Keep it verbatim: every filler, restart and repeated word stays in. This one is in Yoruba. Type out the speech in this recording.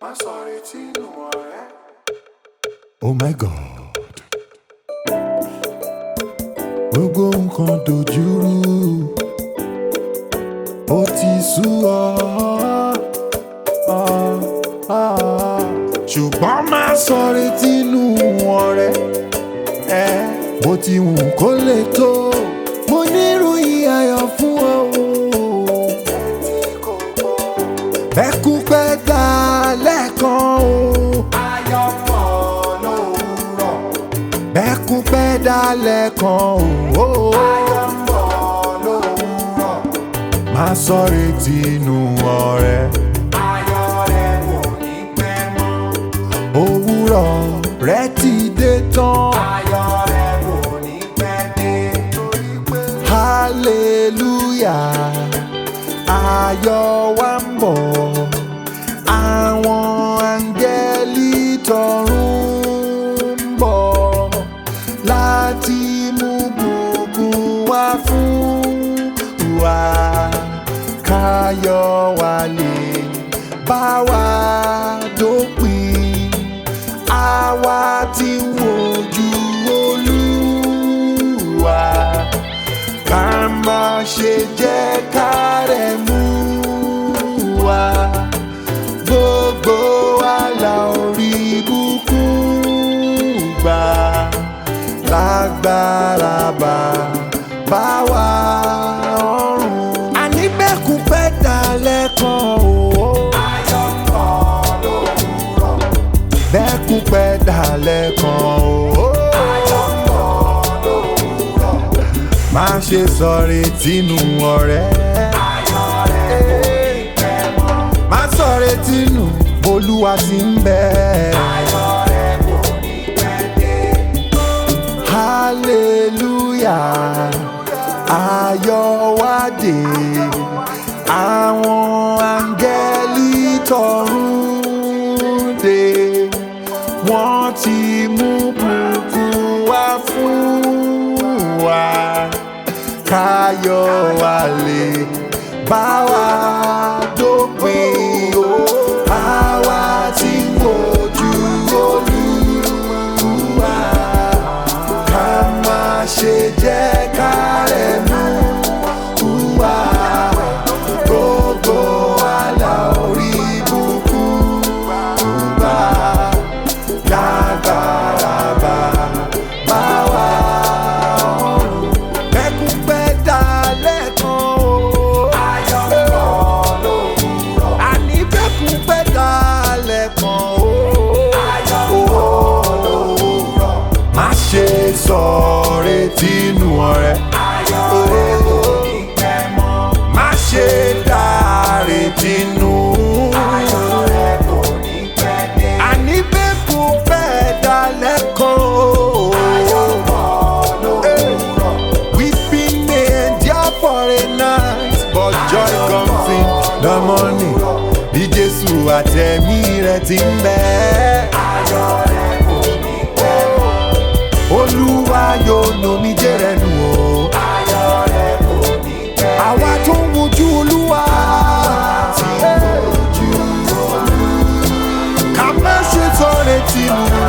Oh my God, gbogbo nǹkan dojúrú, ó ti sú ọ, ṣùgbọ́n má sọ retí nù ọ̀rẹ́, ẹ bó ti wù kó lè tó, mo níròyìn ayọ̀ fún ọ. Bẹ́kún pẹ́ dalẹ́ kan o, ayọ̀ pọ̀ lówùrọ̀. Bẹ́kún pẹ́ dalẹ́ kan o, ayọ̀ pọ̀ lówùrọ̀. Má sọ retí nù ọ̀rẹ́, ayọ̀ rẹ̀ kò ní pẹ́ mọ́. Òwúrọ̀ rẹ̀ ti dé tán, ayọ̀ rẹ̀ kò ní pẹ́ dé. Hallelujah, ayọ̀ wa ń bọ̀, àwọn áńgẹ́lì tọ̀run ń bọ̀ láti mú bùkún wá fún wa, káyọ̀ wa lè bá wa dópin. Àwa tí ń wojú Olúwa, ká má ṣe jẹ́ ká rẹ̀ mú wa. Gbogbo wa la orí bùkún gbà, lágbára Baba wa ọ̀run. Àní bẹ́kún pẹ́ dalẹ́ kan o, ayọ̀ pọ̀ lówùrọ̀. Bẹ́kún pẹ́ dalẹ́ kan o, ayọ̀ pọ̀ lówùrọ̀. Má ṣe sọ retí nù ọ̀rẹ́, ayọ̀ rẹ̀ kò ní pẹ́ mọ́. Má sọ retí nù, Olúwa ti ń bẹ, ayọ̀ rẹ̀ kò ní pẹ́ dé. Hallelujah, ayọ̀ wá dé, àwọn áńgẹ́lì tọ̀run dé, wọ́n ti mú bùkún wá fún wa, káyọ̀ wa lè bá wa dópin. Àwa tí ń wojú Olúwa, ká má ṣe jẹ́ ká rẹ̀ mú wa. Gbogbo wa la orí bùkún gbà, lágbára Baba wa ọ̀run. Bẹ́kún pẹ́ dalẹ́ kan o, ayọ̀ pọ̀ lówùrọ̀. Àní bẹ́kún pẹ́ dalẹ́ kan o, ayọ̀ pọ̀ lówùrọ̀. Má ṣe sọ retí nù ọ̀rẹ́, ayọ̀ rẹ̀ kò ní pẹ́ mọ́. Má ṣe dá retí nù, ayọ̀ rẹ̀ kò ní pẹ́ dé. Àní bẹ́kún pẹ́ dalẹ́ kan o, ayọ̀ pọ̀ lówùrọ̀. Weeping may endure for a night, but joy comes in the morning. Bí Jésù àtẹ̀mí rẹ̀ ti ń bẹ, ayọ̀ rẹ̀ kò ní pẹ́ mọ́. Olúwa yóò nomijé rẹ̀ nù o, ayọ̀ rẹ̀ kò ní pẹ́ dé. Àwa tó ń wojú Olúwa, tí ń wojú Olúwa, ká má ṣe sọ retí nù.